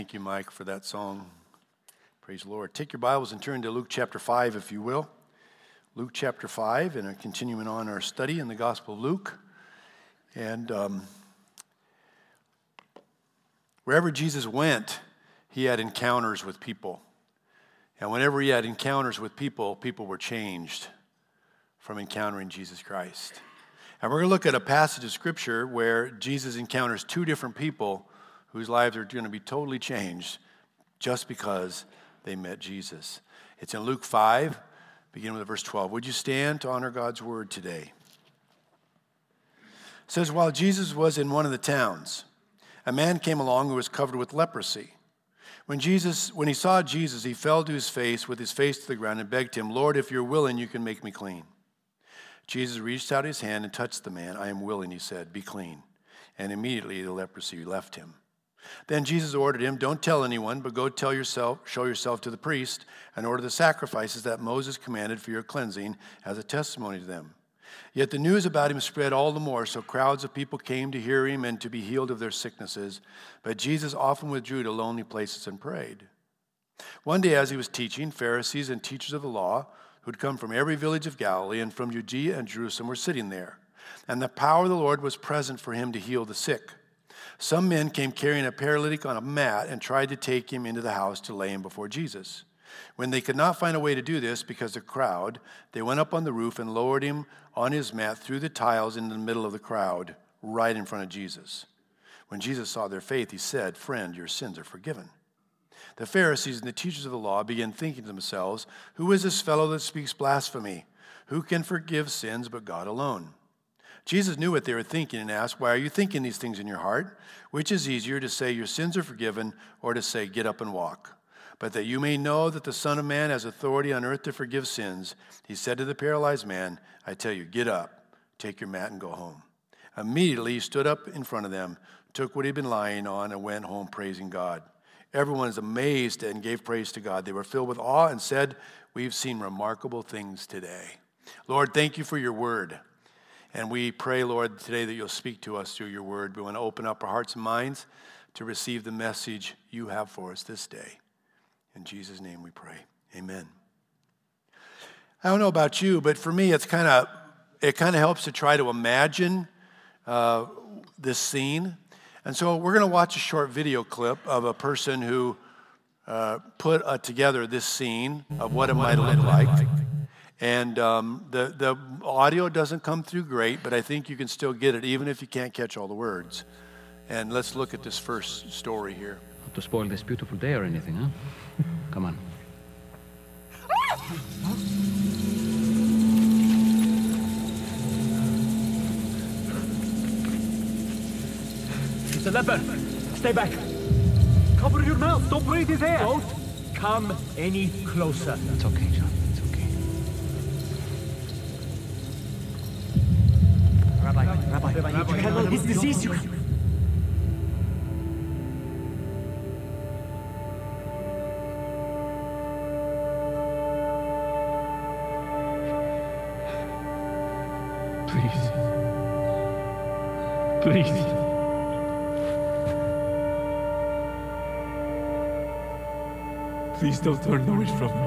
Thank you, Mike, for that song. Praise the Lord. Take your Bibles and turn to Luke chapter 5, if you will. Luke chapter 5, and continuing on our study in the Gospel of Luke. And wherever Jesus went, he had encounters with people. And whenever he had encounters with people, people were changed from encountering Jesus Christ. And we're going to look at a passage of Scripture where Jesus encounters two different people whose lives are going to be totally changed just because they met Jesus. It's in Luke 5, beginning with verse 12. Would you stand to honor God's word today? It says, while Jesus was in one of the towns, a man came along who was covered with leprosy. When he saw Jesus, he fell to his face with his face to the ground and begged him, Lord, if you're willing, you can make me clean. Jesus reached out his hand and touched the man. I am willing, he said, be clean. And immediately the leprosy left him. Then Jesus ordered him, don't tell anyone, but go show yourself to the priest and order the sacrifices that Moses commanded for your cleansing as a testimony to them. Yet the news about him spread all the more, so crowds of people came to hear him and to be healed of their sicknesses. But Jesus often withdrew to lonely places and prayed. One day as he was teaching, Pharisees and teachers of the law, who'd come from every village of Galilee and from Judea and Jerusalem, were sitting there. And the power of the Lord was present for him to heal the sick. Some men came carrying a paralytic on a mat and tried to take him into the house to lay him before Jesus. When they could not find a way to do this because of the crowd, they went up on the roof and lowered him on his mat through the tiles into the middle of the crowd, right in front of Jesus. When Jesus saw their faith, he said, friend, your sins are forgiven. The Pharisees and the teachers of the law began thinking to themselves, who is this fellow that speaks blasphemy? Who can forgive sins but God alone? Jesus knew what they were thinking and asked, why are you thinking these things in your heart? Which is easier, to say your sins are forgiven or to say get up and walk? But that you may know that the Son of Man has authority on earth to forgive sins, he said to the paralyzed man, I tell you, get up, take your mat and go home. Immediately he stood up in front of them, took what he'd been lying on and went home praising God. Everyone was amazed and gave praise to God. They were filled with awe and said, we've seen remarkable things today. Lord, thank you for your word. And we pray, Lord, today that you'll speak to us through your word. We want to open up our hearts and minds to receive the message you have for us this day. In Jesus' name we pray. Amen. I don't know about you, but for me, it kind of helps to try to imagine this scene. And so we're going to watch a short video clip of a person who put together this scene of what it might look like. And the audio doesn't come through great, but I think you can still get it, even if you can't catch all the words. And let's look at this first story here. Not to spoil this beautiful day or anything, huh? Come on. It's a leper. Stay back. Cover your mouth. Don't breathe his air. Don't come any closer. It's okay, John. It's okay. Rabbi, you can handle his disease. Please. Please don't turn away from me.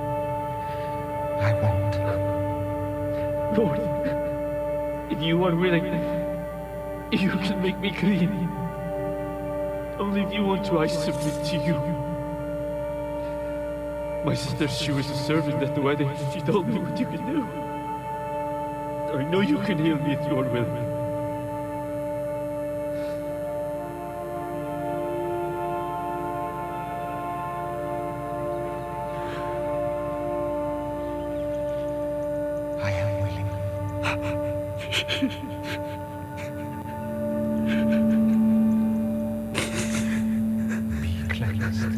I won't. Lord, if you are willing, you can make me clean. Only if you want to, I submit to you. My sister, she was a servant at the wedding. She told me what you can do. I know you can heal me if you are willing. I am willing. Be cleansed.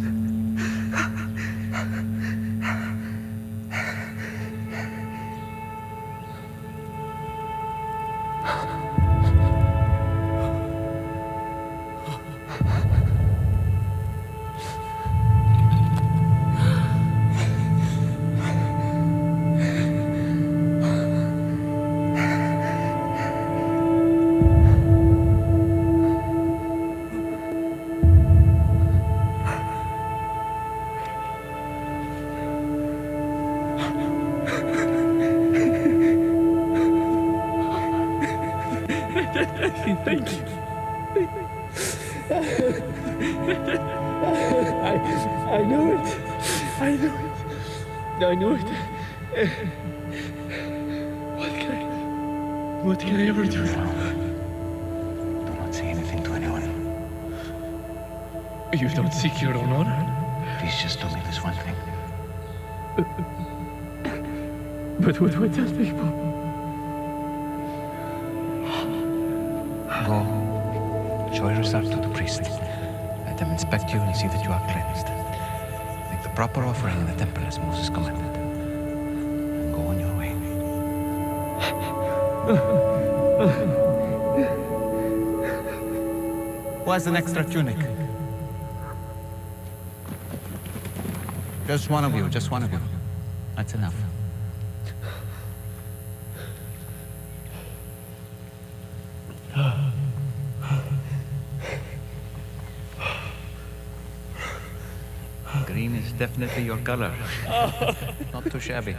I knew it. I knew it. I knew it. What can I ever do? Do not say anything to anyone. You don't seek your own honor? Please just do me this one thing. But what would tell people? Go. Show yourself to the priest. Let them inspect you and see that you are cleansed. Make the proper offering in the temple as Moses commanded. And go on your way. Who has an extra tunic? Just one of you, just one of you. That's enough. Green is definitely your color. Not too shabby.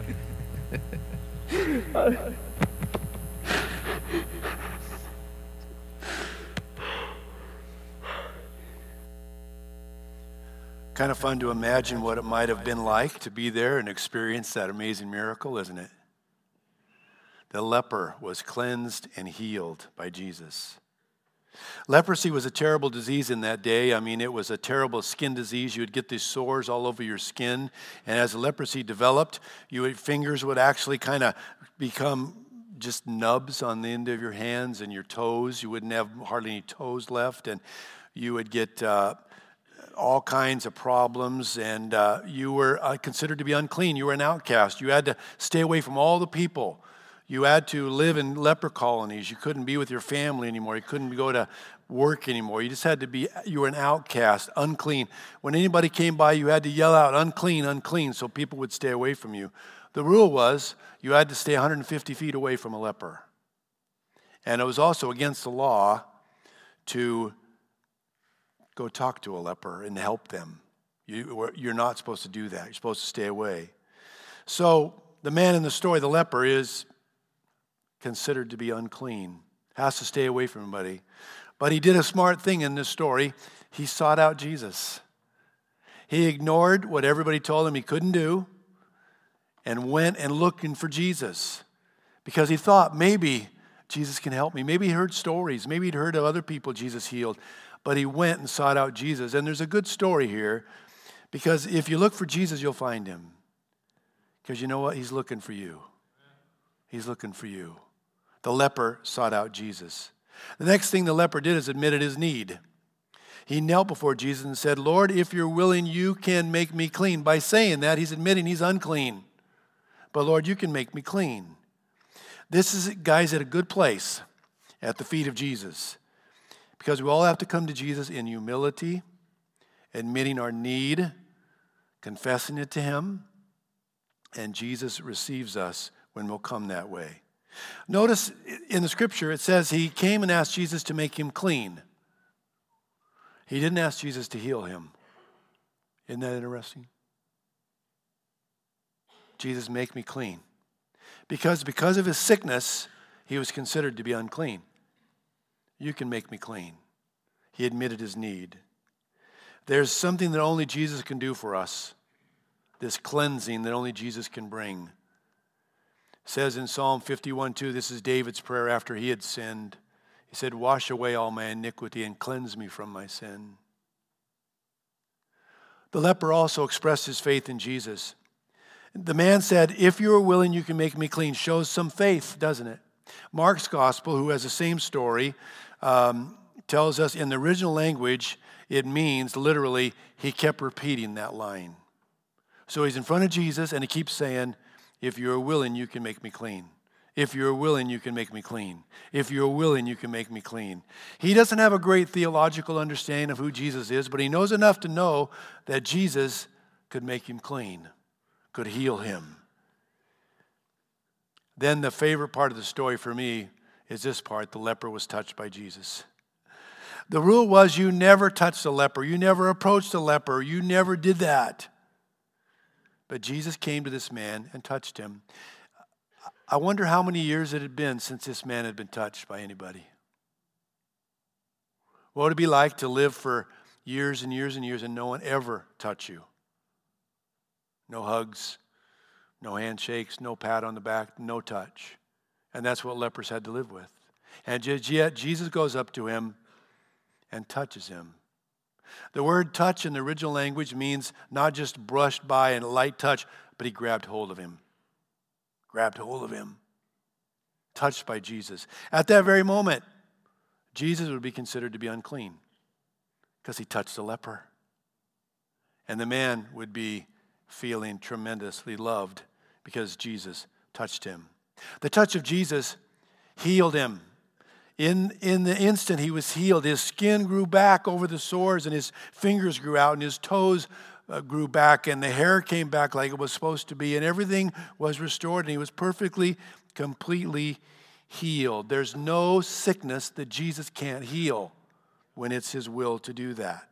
Kind of fun to imagine what it might have been like to be there and experience that amazing miracle, isn't it? The leper was cleansed and healed by Jesus. Leprosy was a terrible disease in that day. I mean, it was a terrible skin disease. You would get these sores all over your skin. And as the leprosy developed, your fingers would actually kind of become just nubs on the end of your hands and your toes. You wouldn't have hardly any toes left. And you would get all kinds of problems. And you were considered to be unclean. You were an outcast. You had to stay away from all the people. You had to live in leper colonies. You couldn't be with your family anymore. You couldn't go to work anymore. You just had to be, you were an outcast, unclean. When anybody came by, you had to yell out, unclean, unclean, so people would stay away from you. The rule was you had to stay 150 feet away from a leper. And it was also against the law to go talk to a leper and help them. You're not supposed to do that. You're supposed to stay away. So the man in the story, the leper, is considered to be unclean, has to stay away from anybody. But he did a smart thing in this story. He sought out Jesus. He ignored what everybody told him he couldn't do and went and looking for Jesus because he thought maybe Jesus can help me. Maybe he heard stories. Maybe he'd heard of other people Jesus healed. But he went and sought out Jesus. And there's a good story here because if you look for Jesus, you'll find him. Because you know what? He's looking for you. He's looking for you. The leper sought out Jesus. The next thing the leper did is admitted his need. He knelt before Jesus and said, Lord, if you're willing, you can make me clean. By saying that, he's admitting he's unclean. But Lord, you can make me clean. This is, guys, at a good place at the feet of Jesus. Because we all have to come to Jesus in humility, admitting our need, confessing it to him, and Jesus receives us when we'll come that way. Notice in the scripture it says he came and asked Jesus to make him clean. He didn't ask Jesus to heal him. Isn't that interesting? Jesus, make me clean. Because of his sickness, he was considered to be unclean. You can make me clean. He admitted his need. There's something that only Jesus can do for us. This cleansing that only Jesus can bring. It says in Psalm 51:2, this is David's prayer after he had sinned. He said, wash away all my iniquity and cleanse me from my sin. The leper also expressed his faith in Jesus. The man said, if you are willing, you can make me clean. Shows some faith, doesn't it? Mark's gospel, who has the same story, tells us in the original language, it means literally, he kept repeating that line. So he's in front of Jesus and he keeps saying, if you're willing, you can make me clean. If you're willing, you can make me clean. If you're willing, you can make me clean. He doesn't have a great theological understanding of who Jesus is, but he knows enough to know that Jesus could make him clean, could heal him. Then the favorite part of the story for me is this part. The leper was touched by Jesus. The rule was you never touched a leper. You never approached a leper. You never did that. But Jesus came to this man and touched him. I wonder how many years it had been since this man had been touched by anybody. What would it be like to live for years and years and years, and no one ever touch you. No hugs, no handshakes, no pat on the back, no touch. And that's what lepers had to live with. And yet Jesus goes up to him and touches him. The word touch in the original language means not just brushed by and light touch, but he grabbed hold of him. Grabbed hold of him. Touched by Jesus. At that very moment, Jesus would be considered to be unclean because he touched a leper. And the man would be feeling tremendously loved because Jesus touched him. The touch of Jesus healed him. In the instant he was healed, his skin grew back over the sores and his fingers grew out and his toes grew back and the hair came back like it was supposed to be and everything was restored and he was perfectly, completely healed. There's no sickness that Jesus can't heal when it's his will to do that.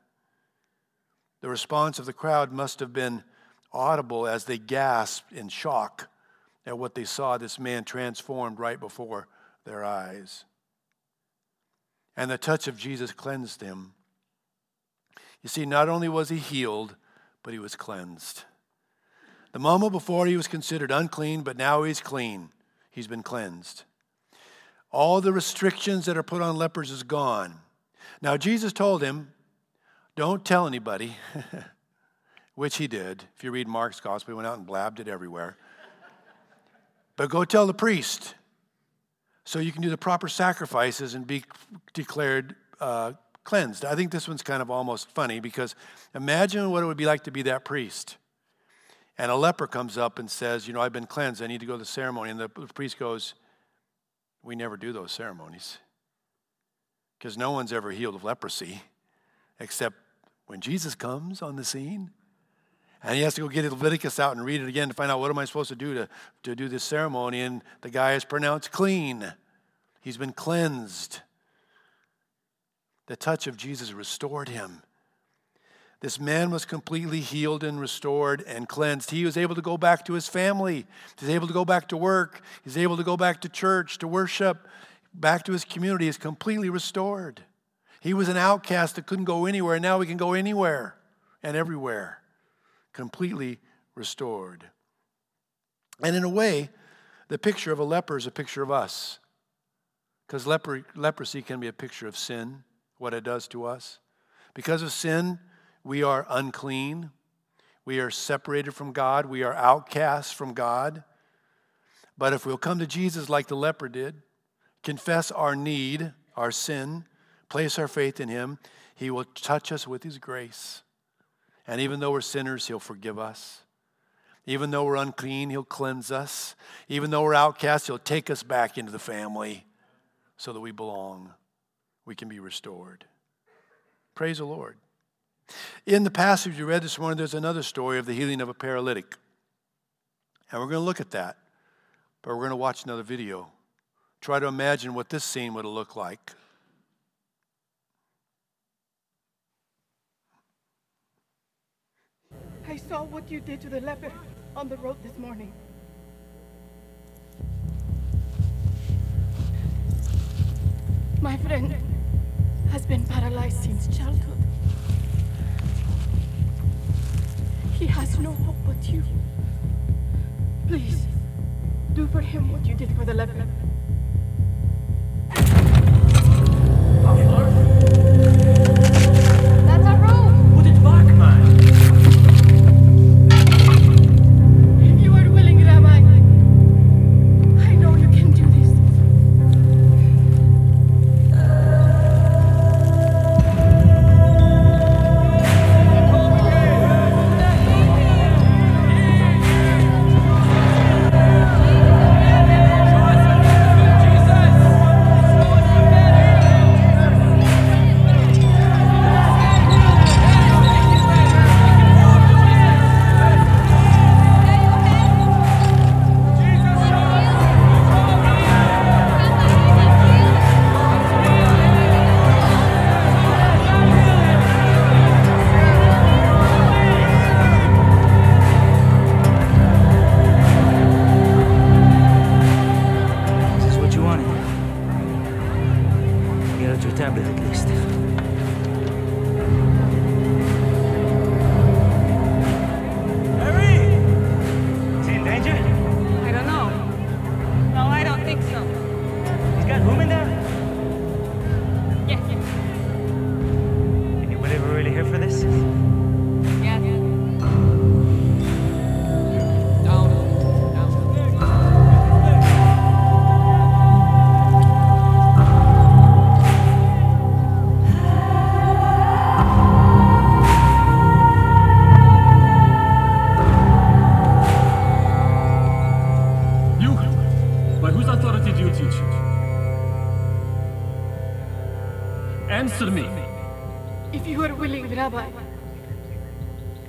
The response of the crowd must have been audible as they gasped in shock at what they saw this man transformed right before their eyes. And the touch of Jesus cleansed him. You see, not only was he healed, but he was cleansed. The moment before he was considered unclean, but now he's clean. He's been cleansed. All the restrictions that are put on lepers is gone. Now Jesus told him, don't tell anybody, which he did. If you read Mark's gospel, he went out and blabbed it everywhere. But go tell the priest so you can do the proper sacrifices and be declared cleansed. I think this one's kind of almost funny because imagine what it would be like to be that priest. And a leper comes up and says, I've been cleansed. I need to go to the ceremony. And the priest goes, we never do those ceremonies because no one's ever healed of leprosy except when Jesus comes on the scene. And he has to go get Leviticus out and read it again to find out what am I supposed to do to do this ceremony. And the guy is pronounced clean. He's been cleansed. The touch of Jesus restored him. This man was completely healed and restored and cleansed. He was able to go back to his family. He's able to go back to work. He's able to go back to church, to worship, back to his community. He's completely restored. He was an outcast that couldn't go anywhere. And now he can go anywhere and everywhere. Completely restored. And in a way, the picture of a leper is a picture of us. Because leprosy can be a picture of sin, what it does to us. Because of sin, we are unclean. We are separated from God. We are outcasts from God. But if we'll come to Jesus like the leper did, confess our need, our sin, place our faith in him, he will touch us with his grace. And even though we're sinners, he'll forgive us. Even though we're unclean, he'll cleanse us. Even though we're outcasts, he'll take us back into the family so that we belong. We can be restored. Praise the Lord. In the passage we read this morning, there's another story of the healing of a paralytic. And we're going to look at that. But we're going to watch another video. Try to imagine what this scene would have looked like. I saw what you did to the leper on the road this morning. My friend has been paralyzed since childhood. He has no hope but you. Please, do for him what you did for the leper. That's our road! Put it back, man! You are willing, Rabbi. I know you can do this.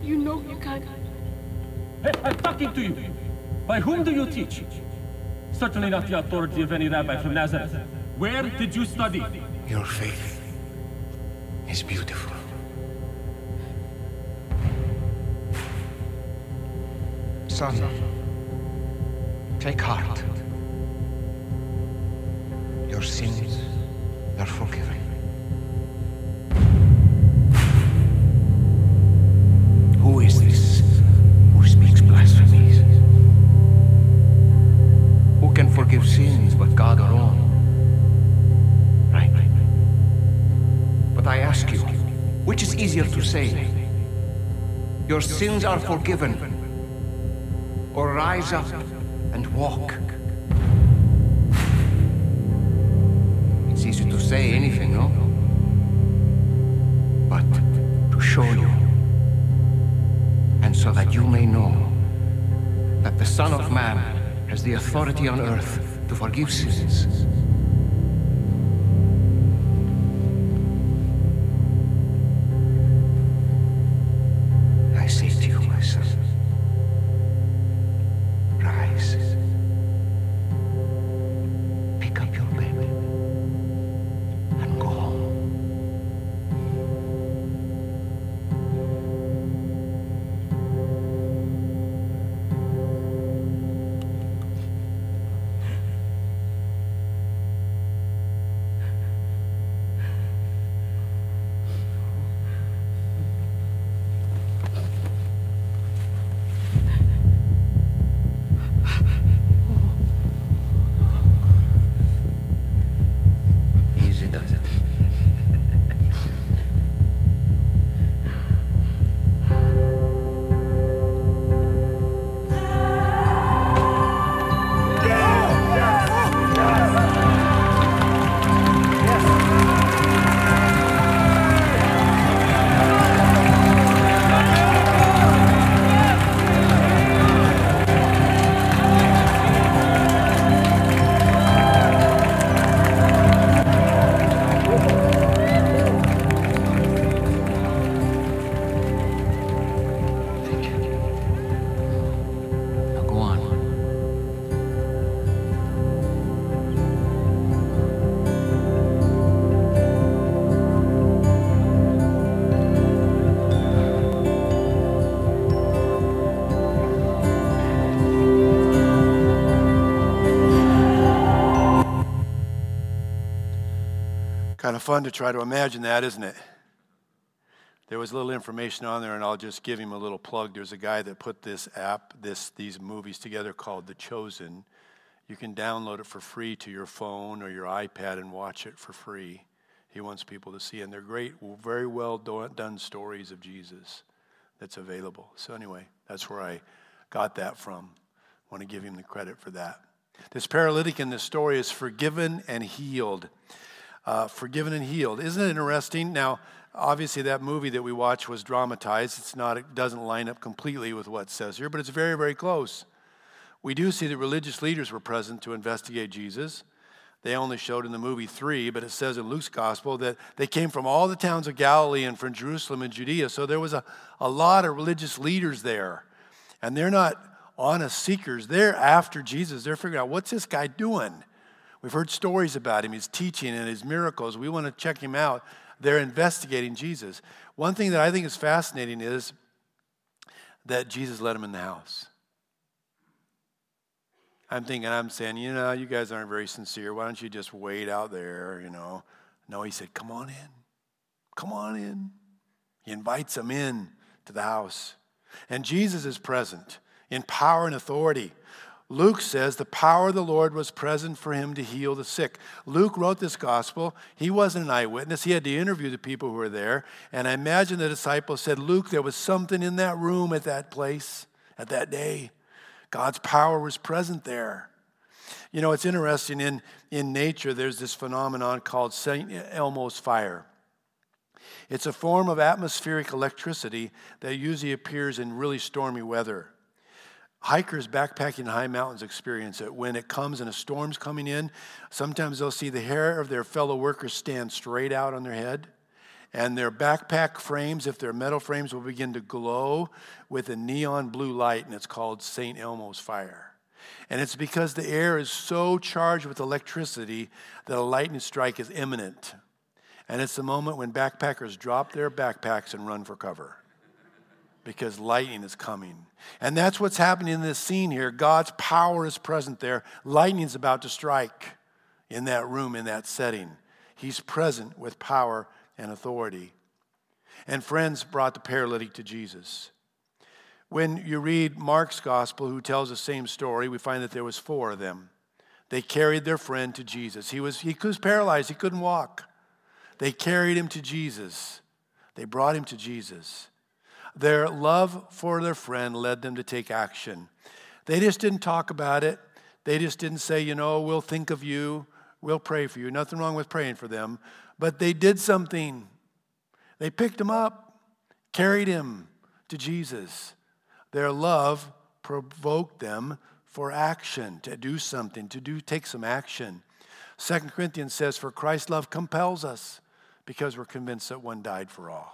You know you can't. Hey, I'm talking to you. By whom do you teach? Certainly not the authority of any rabbi from Nazareth. Where did you study? Your faith is beautiful. Son, take heart. Your sins are forgiven. Who is this who speaks blasphemies? Who can forgive sins but God alone? Right. But I ask you, which is easier to say? Your sins are forgiven, or rise up and walk? It's easy to say anything, no? But to show you, and so that you may know that the Son of Man has the authority on earth to forgive sins. I say to you, my son, rise, pick up your bed, and go home. Easy does it. Now go on. Kind of fun to try to imagine that, isn't it? There was a little information on there, and I'll just give him a little plug. There's a guy that put this app, these movies together called The Chosen. You can download it for free to your phone or your iPad and watch it for free. He wants people to see, and they're great, very well done stories of Jesus that's available. So anyway, that's where I got that from. I want to give him the credit for that. This paralytic in this story is forgiven and healed. Forgiven and healed. Isn't it interesting? Now, obviously that movie that we watched was dramatized. It doesn't line up completely with what it says here, but it's very, very close. We do see that religious leaders were present to investigate Jesus. They only showed in the movie 3, but it says in Luke's gospel that they came from all the towns of Galilee and from Jerusalem and Judea. So there was a lot of religious leaders there. And they're not honest seekers. They're after Jesus. They're figuring out, what's this guy doing? We've heard stories about him, his teaching and his miracles. We want to check him out. They're investigating Jesus. One thing that I think is fascinating is that Jesus let him in the house. I'm saying, you guys aren't very sincere. Why don't you just wait out there, No, he said, come on in. Come on in. He invites them in to the house. And Jesus is present in power and authority. Luke says the power of the Lord was present for him to heal the sick. Luke wrote this gospel. He wasn't an eyewitness. He had to interview the people who were there. And I imagine the disciples said, Luke, there was something in that room at that place, at that day. God's power was present there. It's interesting. In nature, there's this phenomenon called St. Elmo's fire. It's a form of atmospheric electricity that usually appears in really stormy weather. Hikers backpacking in high mountains experience it. When it comes and a storm's coming in, sometimes they'll see the hair of their fellow workers stand straight out on their head. And their backpack frames, if they're metal frames, will begin to glow with a neon blue light, and it's called St. Elmo's fire. And it's because the air is so charged with electricity that a lightning strike is imminent. And it's the moment when backpackers drop their backpacks and run for cover because lightning is coming. And that's what's happening in this scene here. God's power is present there. Lightning's about to strike in that room, in that setting. He's present with power and authority. And friends brought the paralytic to Jesus. When you read Mark's gospel, who tells the same story, we find that there was 4 of them. They carried their friend to Jesus. He was paralyzed. He couldn't walk. They carried him to Jesus. They brought him to Jesus. Their love for their friend led them to take action. They just didn't talk about it. They just didn't say, we'll think of you. We'll pray for you. Nothing wrong with praying for them. But they did something. They picked him up, carried him to Jesus. Their love provoked them for action, to do something, take some action. 2 Corinthians says, for Christ's love compels us because we're convinced that one died for all.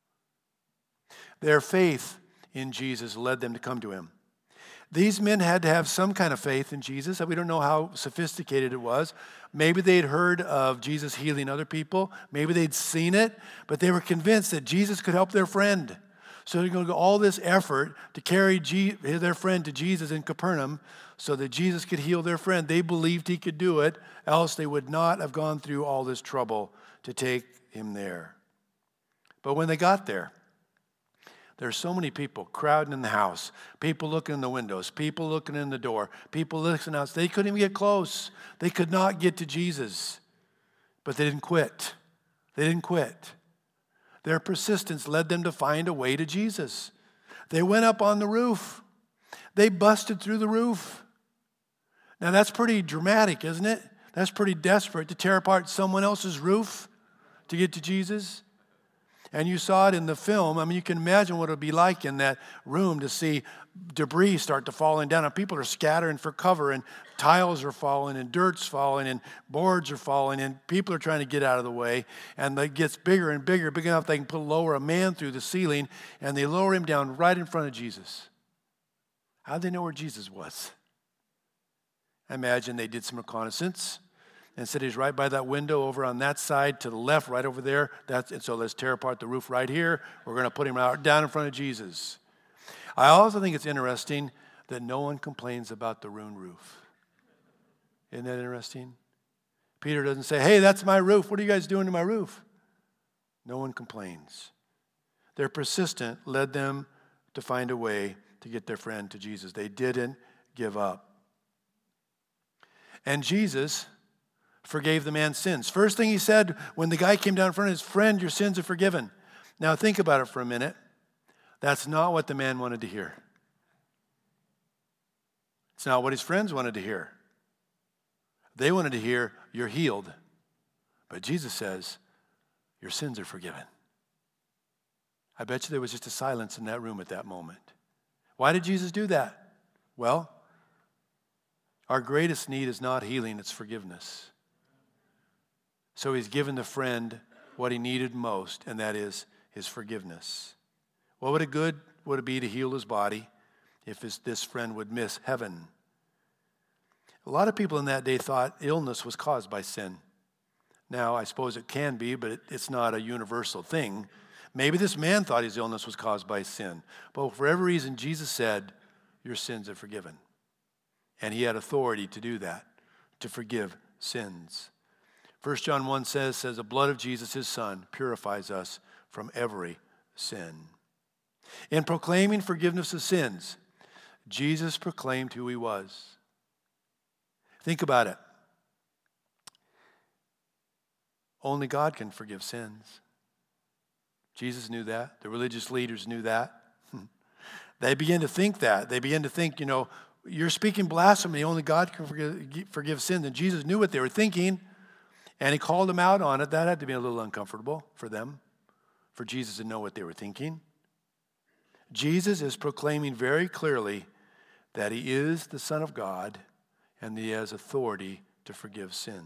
Their faith in Jesus led them to come to him. These men had to have some kind of faith in Jesus. We don't know how sophisticated it was. Maybe they'd heard of Jesus healing other people. Maybe they'd seen it, but they were convinced that Jesus could help their friend. So they're going to go all this effort to carry their friend to Jesus in Capernaum so that Jesus could heal their friend. They believed he could do it, else they would not have gone through all this trouble to take him there. But when they got there, there's so many people crowding in the house, people looking in the windows, people looking in the door, people listening out. They couldn't even get close. They could not get to Jesus. But they didn't quit. They didn't quit. Their persistence led them to find a way to Jesus. They went up on the roof. They busted through the roof. Now that's pretty dramatic, isn't it? That's pretty desperate to tear apart someone else's roof to get to Jesus. And you saw it in the film. You can imagine what it would be like in that room to see debris start to falling down. And people are scattering for cover, and tiles are falling, and dirt's falling, and boards are falling, and people are trying to get out of the way. And it gets bigger and bigger, big enough they can lower a man through the ceiling, and they lower him down right in front of Jesus. How did they know where Jesus was? I imagine they did some reconnaissance and said he's right by that window over on that side to the left, right over there. And so let's tear apart the roof right here. We're going to put him down in front of Jesus. I also think it's interesting that no one complains about the ruined roof. Isn't that interesting? Peter doesn't say, hey, that's my roof. What are you guys doing to my roof? No one complains. Their persistence led them to find a way to get their friend to Jesus. They didn't give up. And Jesus forgave the man's sins. First thing he said when the guy came down in front of his friend, your sins are forgiven. Now think about it for a minute. That's not what the man wanted to hear. It's not what his friends wanted to hear. They wanted to hear, you're healed. But Jesus says, your sins are forgiven. I bet you there was just a silence in that room at that moment. Why did Jesus do that? Well, our greatest need is not healing, it's forgiveness. So he's given the friend what he needed most, and that is his forgiveness. What would it be to heal his body if this friend would miss heaven? A lot of people in that day thought illness was caused by sin. Now, I suppose it can be, but it's not a universal thing. Maybe this man thought his illness was caused by sin. But for every reason, Jesus said, your sins are forgiven. And he had authority to do that, to forgive sins. 1 John 1 says, the blood of Jesus, his son, purifies us from every sin. In proclaiming forgiveness of sins, Jesus proclaimed who he was. Think about it. Only God can forgive sins. Jesus knew that. The religious leaders knew that. They began to think that. They began to think, you're speaking blasphemy. Only God can forgive sins. And Jesus knew what they were thinking. And he called them out on it. That had to be a little uncomfortable for them, for Jesus to know what they were thinking. Jesus is proclaiming very clearly that he is the Son of God and he has authority to forgive sin.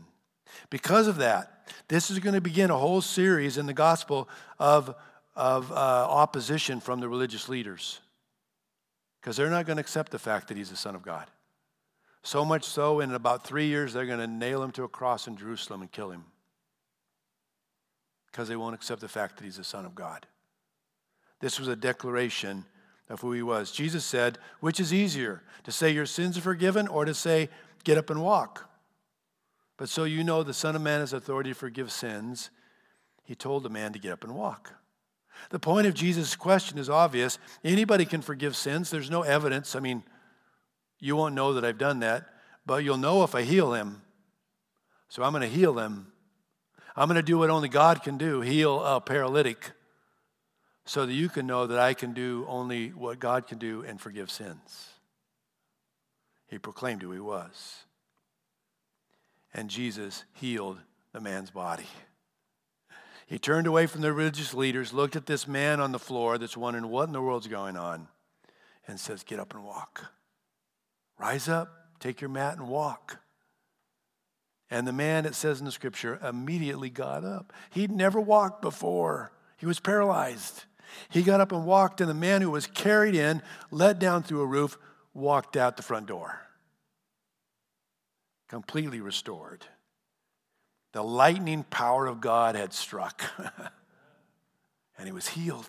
Because of that, this is going to begin a whole series in the gospel of opposition from the religious leaders. Because they're not going to accept the fact that he's the Son of God. So much so, in about 3 years, they're going to nail him to a cross in Jerusalem and kill him. Because they won't accept the fact that he's the Son of God. This was a declaration of who he was. Jesus said, which is easier, to say your sins are forgiven or to say, get up and walk? But so you know the Son of Man has authority to forgive sins, he told the man to get up and walk. The point of Jesus' question is obvious. Anybody can forgive sins. There's no evidence. I mean, you won't know that I've done that, but you'll know if I heal him. So I'm going to heal him. I'm going to do what only God can do, heal a paralytic, so that you can know that I can do only what God can do and forgive sins. He proclaimed who he was. And Jesus healed the man's body. He turned away from the religious leaders, looked at this man on the floor that's wondering what in the world's going on, and says, get up and walk. Rise up, take your mat and walk. And the man, it says in the scripture, immediately got up. He'd never walked before. He was paralyzed. He got up and walked, and the man who was carried in, let down through a roof, walked out the front door. Completely restored. The lightning power of God had struck, and he was healed.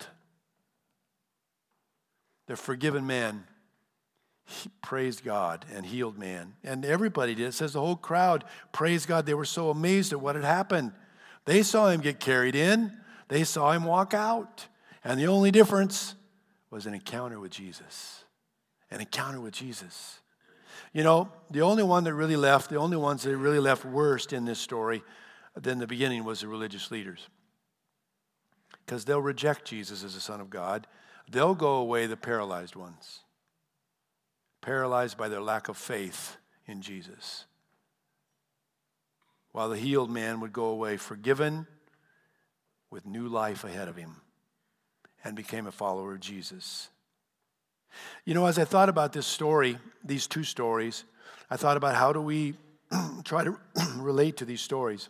The forgiven man, he praised God and healed man. And everybody did. It says the whole crowd praised God. They were so amazed at what had happened. They saw him get carried in. They saw him walk out. And the only difference was an encounter with Jesus. An encounter with Jesus. You know, the only ones that really left worst in this story than the beginning was the religious leaders. Because they'll reject Jesus as the Son of God. They'll go away the paralyzed ones. Paralyzed by their lack of faith in Jesus. While the healed man would go away forgiven with new life ahead of him and became a follower of Jesus. You know, as I thought about this story, these two stories, I thought about how do we try to relate to these stories.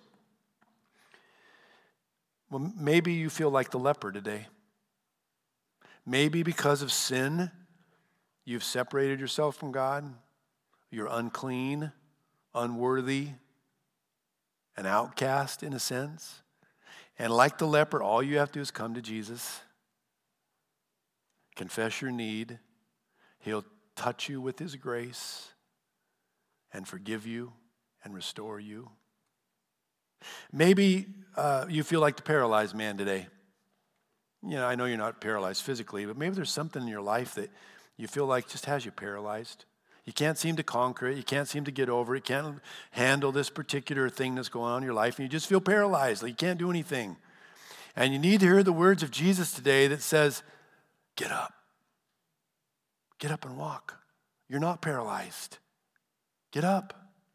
Well, maybe you feel like the leper today. Maybe because of sin, you've separated yourself from God. You're unclean, unworthy, an outcast in a sense. And like the leper, all you have to do is come to Jesus. Confess your need. He'll touch you with his grace and forgive you and restore you. Maybe you feel like the paralyzed man today. You know, I know you're not paralyzed physically, but maybe there's something in your life that you feel like just has you paralyzed. You can't seem to conquer it. You can't seem to get over it. You can't handle this particular thing that's going on in your life, and you just feel paralyzed. Like you can't do anything. And you need to hear the words of Jesus today that says, get up. Get up and walk. You're not paralyzed. Get up.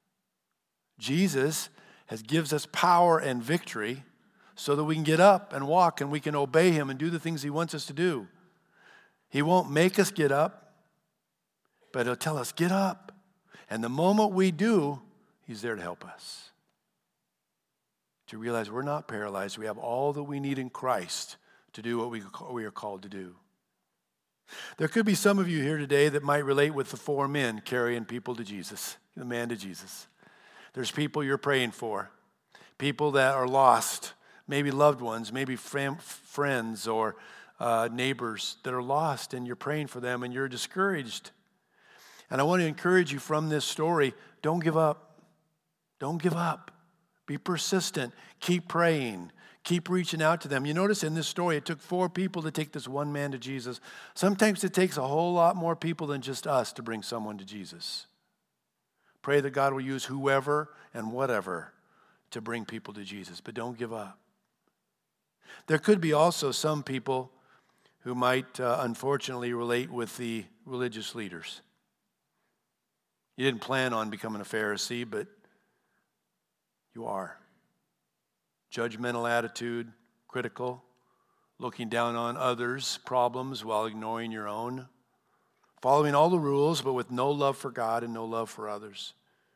Jesus gives us power and victory so that we can get up and walk and we can obey him and do the things he wants us to do. He won't make us get up, but he'll tell us, get up. And the moment we do, he's there to help us. To realize we're not paralyzed. We have all that we need in Christ to do what we are called to do. There could be some of you here today that might relate with the four men carrying people to Jesus, the man to Jesus. There's people you're praying for, people that are lost, maybe loved ones, maybe friends or neighbors that are lost, and you're praying for them and you're discouraged. And I want to encourage you from this story, don't give up. Don't give up. Be persistent. Keep praying. Keep reaching out to them. You notice in this story, it took 4 people to take this one man to Jesus. Sometimes it takes a whole lot more people than just us to bring someone to Jesus. Pray that God will use whoever and whatever to bring people to Jesus, but don't give up. There could be also some people who might unfortunately relate with the religious leaders. You didn't plan on becoming a Pharisee, but you are. Judgmental attitude, critical, looking down on others' problems while ignoring your own, following all the rules but with no love for God and no love for others.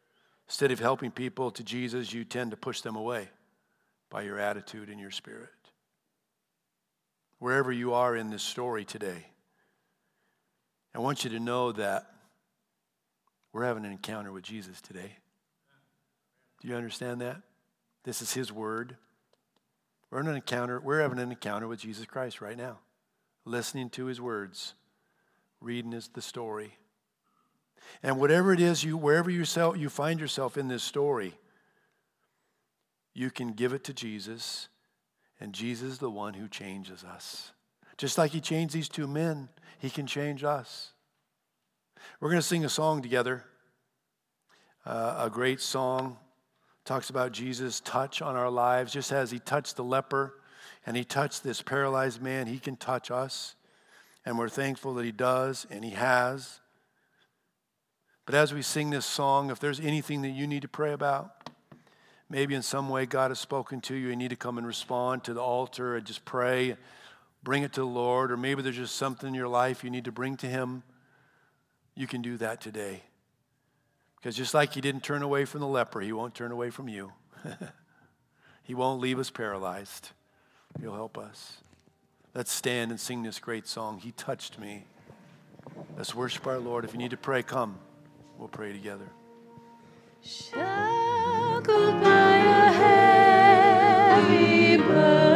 Instead of helping people to Jesus, you tend to push them away by your attitude and your spirit. Wherever you are in this story today, I want you to know that we're having an encounter with Jesus today. Do you understand that? This is his word. We're having an encounter with Jesus Christ right now. Listening to his words. Reading the story. And whatever it is, wherever you find yourself in this story, you can give it to Jesus, and Jesus is the one who changes us. Just like he changed these two men, he can change us. We're going to sing a song together, a great song. Talks about Jesus' touch on our lives. Just as he touched the leper and he touched this paralyzed man, he can touch us. And we're thankful that he does and he has. But as we sing this song, if there's anything that you need to pray about, maybe in some way God has spoken to you, you need to come and respond to the altar and just pray, bring it to the Lord, or maybe there's just something in your life you need to bring to him, you can do that today. Because just like he didn't turn away from the leper, he won't turn away from you. He won't leave us paralyzed. He'll help us. Let's stand and sing this great song, He Touched Me. Let's worship our Lord. If you need to pray, come. We'll pray together. Shackled by a heavy burden.